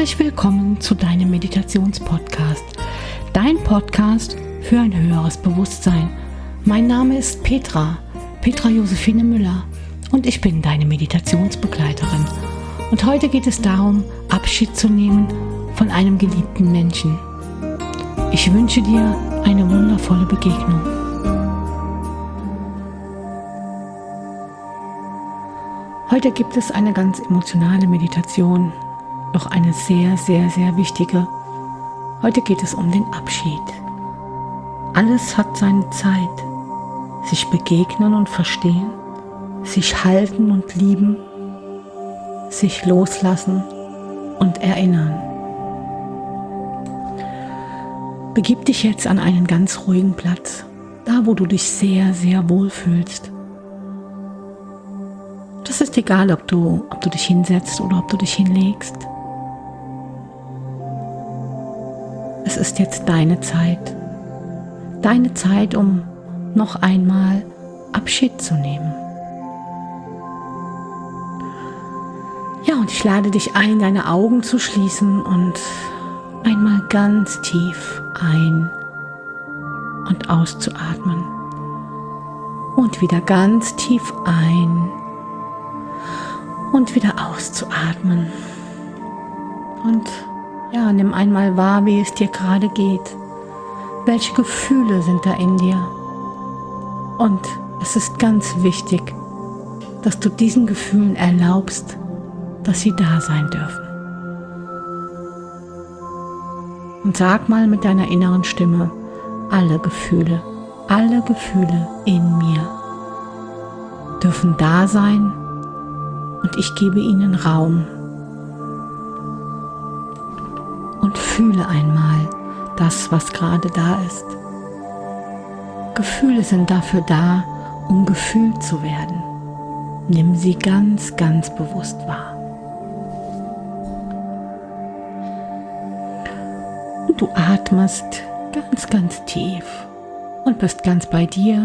Herzlich willkommen zu deinem Meditationspodcast. Dein Podcast für ein höheres Bewusstsein. Mein Name ist Petra Josephine Müller und ich bin deine Meditationsbegleiterin. Und heute geht es darum, Abschied zu nehmen von einem geliebten Menschen. Ich wünsche dir eine wundervolle Begegnung. Heute gibt es eine ganz emotionale Meditation, doch eine sehr, sehr, sehr wichtige. Heute geht es um den Abschied. Alles hat seine Zeit. Sich begegnen und verstehen, sich halten und lieben, sich loslassen und erinnern. Begib dich jetzt an einen ganz ruhigen Platz, da wo du dich sehr, sehr wohl fühlst. Das ist egal, ob du dich hinsetzt oder ob du dich hinlegst. Es ist jetzt deine Zeit, um noch einmal Abschied zu nehmen. Ja, und ich lade dich ein, deine Augen zu schließen und einmal ganz tief ein- und auszuatmen. Und wieder ganz tief ein- und wieder auszuatmen. Und ja, nimm einmal wahr, wie es dir gerade geht. Welche Gefühle sind da in dir? Und es ist ganz wichtig, dass du diesen Gefühlen erlaubst, dass sie da sein dürfen. Und sag mal mit deiner inneren Stimme, alle Gefühle in mir dürfen da sein und ich gebe ihnen Raum. Und fühle einmal das, was gerade da ist. Gefühle sind dafür da, um gefühlt zu werden. Nimm sie ganz, ganz bewusst wahr. Und du atmest ganz, ganz tief und bist ganz bei dir.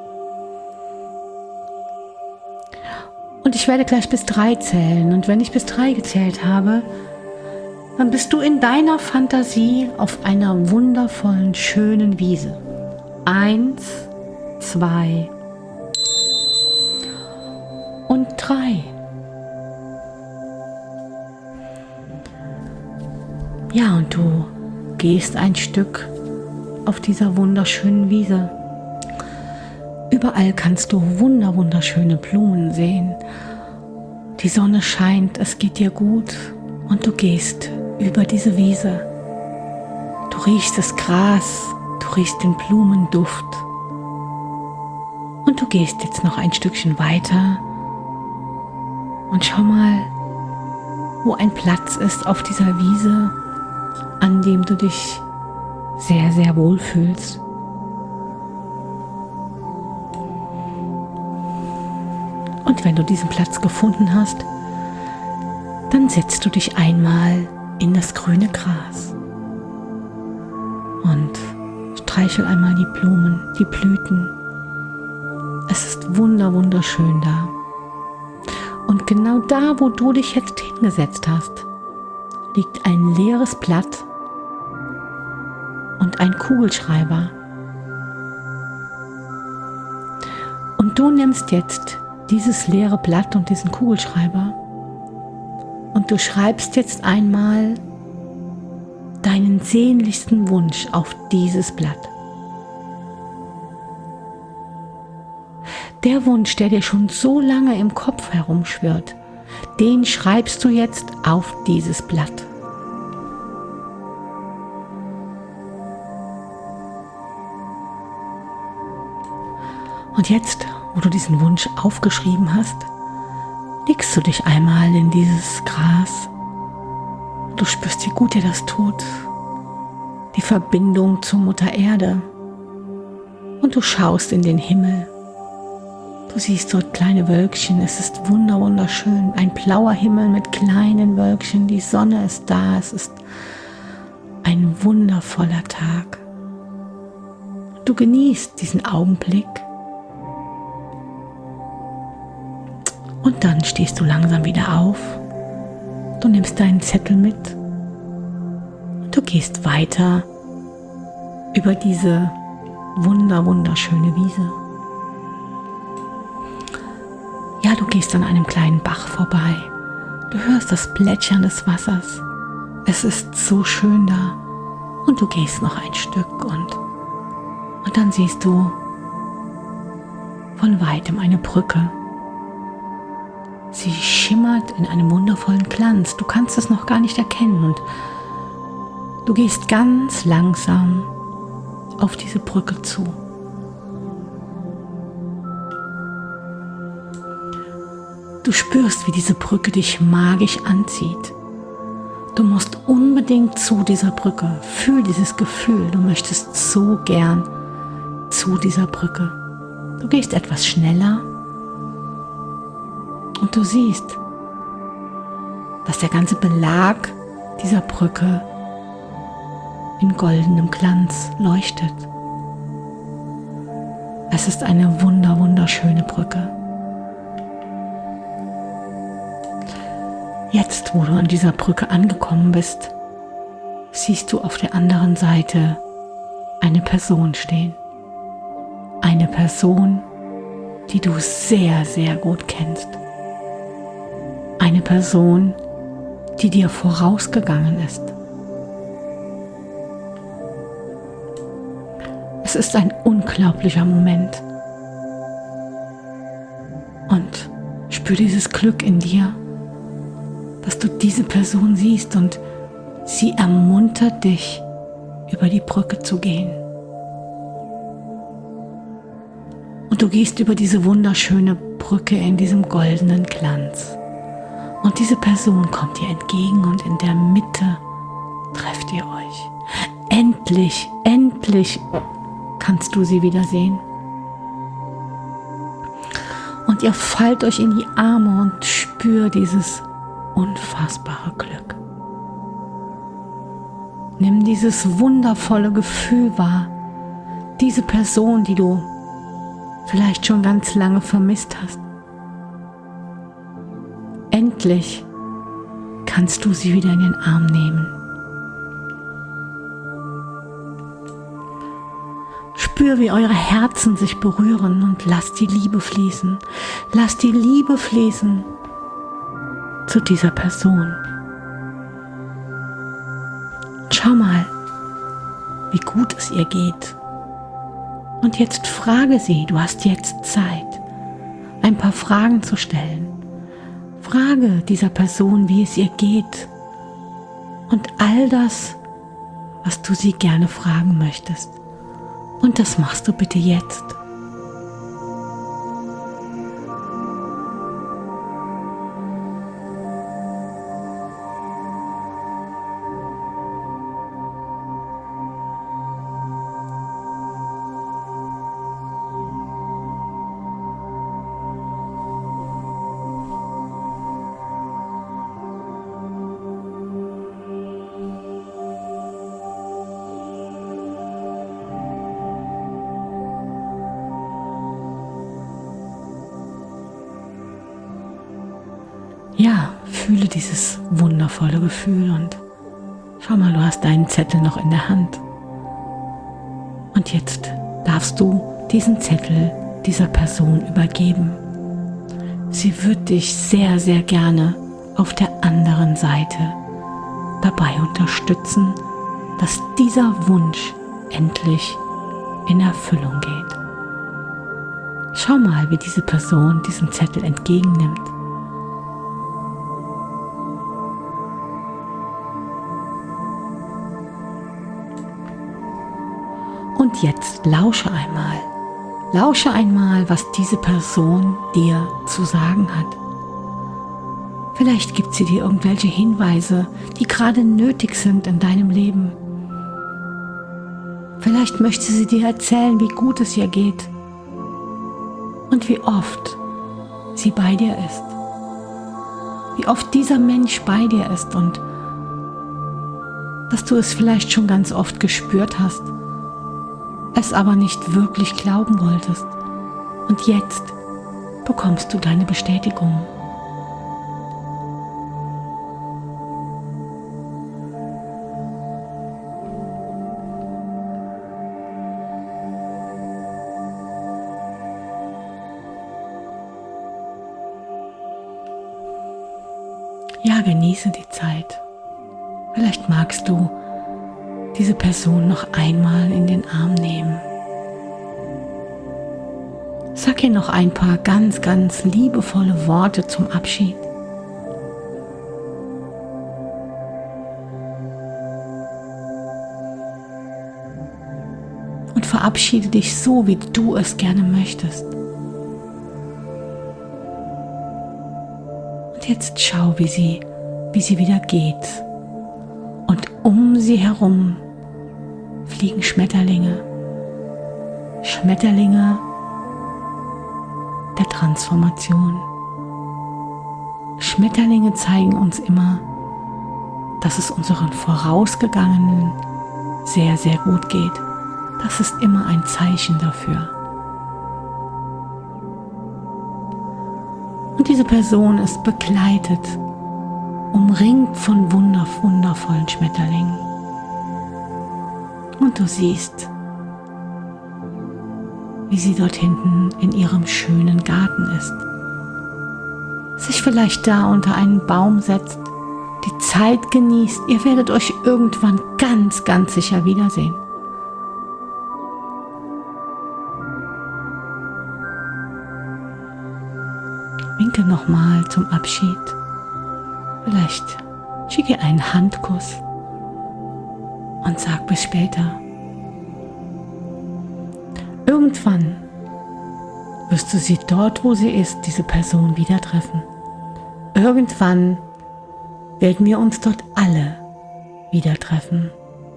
Und ich werde gleich bis 3 zählen. Und wenn ich bis 3 gezählt habe, dann bist du in deiner Fantasie auf einer wundervollen, schönen Wiese. 1, 2 und 3. Ja, und du gehst ein Stück auf dieser wunderschönen Wiese. Überall kannst du wunderschöne Blumen sehen. Die Sonne scheint, es geht dir gut und du gehst über diese Wiese. Du riechst das Gras, du riechst den Blumenduft. Und du gehst jetzt noch ein Stückchen weiter und schau mal, wo ein Platz ist auf dieser Wiese, an dem du dich sehr, sehr wohl fühlst. Und wenn du diesen Platz gefunden hast, dann setzt du dich einmal in das grüne Gras und streichel einmal die Blumen, die Blüten. Es ist wunderschön da. Und genau da, wo du dich jetzt hingesetzt hast, liegt ein leeres Blatt und ein Kugelschreiber. Und du nimmst jetzt dieses leere Blatt und diesen Kugelschreiber und du schreibst jetzt einmal deinen sehnlichsten Wunsch auf dieses Blatt. Der Wunsch, der dir schon so lange im Kopf herumschwirrt, den schreibst du jetzt auf dieses Blatt. Und jetzt, wo du diesen Wunsch aufgeschrieben hast, legst du dich einmal in dieses Gras. Du spürst, wie gut dir das tut. Die Verbindung zur Mutter Erde. Und du schaust in den Himmel. Du siehst dort kleine Wölkchen. Es ist wunderschön. Ein blauer Himmel mit kleinen Wölkchen. Die Sonne ist da. Es ist ein wundervoller Tag. Du genießt diesen Augenblick. Und dann stehst du langsam wieder auf. Du nimmst deinen Zettel mit Du gehst weiter über diese wunderschöne Wiese. Ja, du gehst an einem kleinen Bach vorbei. Du hörst das Plätschern des Wassers. Es ist so schön da. Und du gehst noch ein Stück und dann siehst du von weitem eine Brücke. Sie schimmert in einem wundervollen Glanz. Du kannst es noch gar nicht erkennen und du gehst ganz langsam auf diese Brücke zu. Du spürst, wie diese Brücke dich magisch anzieht. Du musst unbedingt zu dieser Brücke. Fühl dieses Gefühl. Du möchtest so gern zu dieser Brücke. Du gehst etwas schneller und du siehst, dass der ganze Belag dieser Brücke in goldenem Glanz leuchtet. Es ist eine wunderschöne Brücke. Jetzt, wo du an dieser Brücke angekommen bist, siehst du auf der anderen Seite eine Person stehen. Eine Person, die du sehr gut kennst. Eine Person, die dir vorausgegangen ist. Es ist ein unglaublicher Moment. Und spür dieses Glück in dir, dass du diese Person siehst und sie ermuntert dich, über die Brücke zu gehen. Und du gehst über diese wunderschöne Brücke in diesem goldenen Glanz. Und diese Person kommt dir entgegen und in der Mitte trefft ihr euch. Endlich kannst du sie wiedersehen. Und ihr fallt euch in die Arme und spürt dieses unfassbare Glück. Nimm dieses wundervolle Gefühl wahr. Diese Person, die du vielleicht schon ganz lange vermisst hast. Endlich kannst du sie wieder in den Arm nehmen. Spür, wie eure Herzen sich berühren und lasst die Liebe fließen. Lasst die Liebe fließen zu dieser Person. Schau mal, wie gut es ihr geht. Und jetzt frage sie, du hast jetzt Zeit, ein paar Fragen zu stellen. Frage dieser Person, wie es ihr geht und all das, was du sie gerne fragen möchtest. Und das machst du bitte jetzt. Ja, fühle dieses wundervolle Gefühl und schau mal, du hast deinen Zettel noch in der Hand. Und jetzt darfst du diesen Zettel dieser Person übergeben. Sie wird dich sehr gerne auf der anderen Seite dabei unterstützen, dass dieser Wunsch endlich in Erfüllung geht. Schau mal, wie diese Person diesen Zettel entgegennimmt. Und jetzt lausche einmal, was diese Person dir zu sagen hat. Vielleicht gibt sie dir irgendwelche Hinweise, die gerade nötig sind in deinem Leben. Vielleicht möchte sie dir erzählen, wie gut es ihr geht und wie oft sie bei dir ist. Wie oft dieser Mensch bei dir ist und dass du es vielleicht schon ganz oft gespürt hast, es aber nicht wirklich glauben wolltest. Und jetzt bekommst du deine Bestätigung. Ja, genieße die Zeit. Vielleicht magst du diese Person noch einmal in den Arm nehmen. Sag ihr noch ein paar ganz, ganz liebevolle Worte zum Abschied. Und verabschiede dich so, wie du es gerne möchtest. Und jetzt schau, wie sie wieder geht. Und um sie herum fliegen Schmetterlinge. Schmetterlinge der Transformation. Schmetterlinge zeigen uns immer, dass es unseren Vorausgegangenen sehr, sehr gut geht. Das ist immer ein Zeichen dafür. Und diese Person ist begleitet, umringt von wundervollen Schmetterlingen. Und du siehst, wie sie dort hinten in ihrem schönen Garten ist. Sich vielleicht da unter einen Baum setzt, die Zeit genießt. Ihr werdet euch irgendwann ganz, ganz sicher wiedersehen. Winke nochmal zum Abschied. Vielleicht schicke einen Handkuss und sag bis später. Irgendwann wirst du sie dort, wo sie ist, diese Person wieder treffen. Irgendwann werden wir uns dort alle wieder treffen.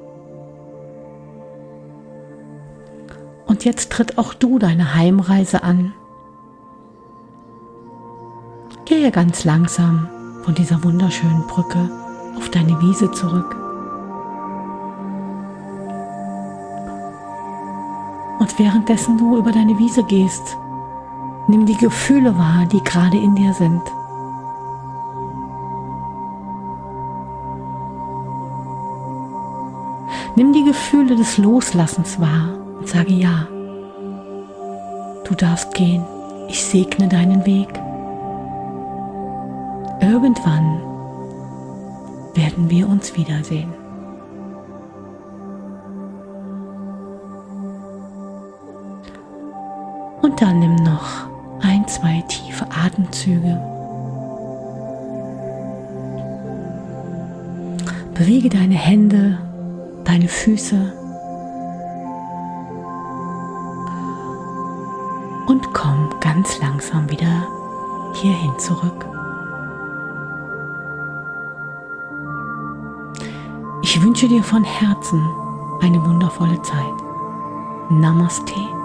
Und jetzt tritt auch du deine Heimreise an. Gehe ganz langsam von dieser wunderschönen Brücke auf deine Wiese zurück. Und währenddessen du über deine Wiese gehst, nimm die Gefühle wahr, die gerade in dir sind. Nimm die Gefühle des Loslassens wahr und sage ja. Du darfst gehen. Ich segne deinen Weg. Irgendwann werden wir uns wiedersehen. Und dann nimm noch 1, 2 tiefe Atemzüge. Bewege deine Hände, deine Füße und komm ganz langsam wieder hierhin zurück. Ich wünsche dir von Herzen eine wundervolle Zeit. Namaste.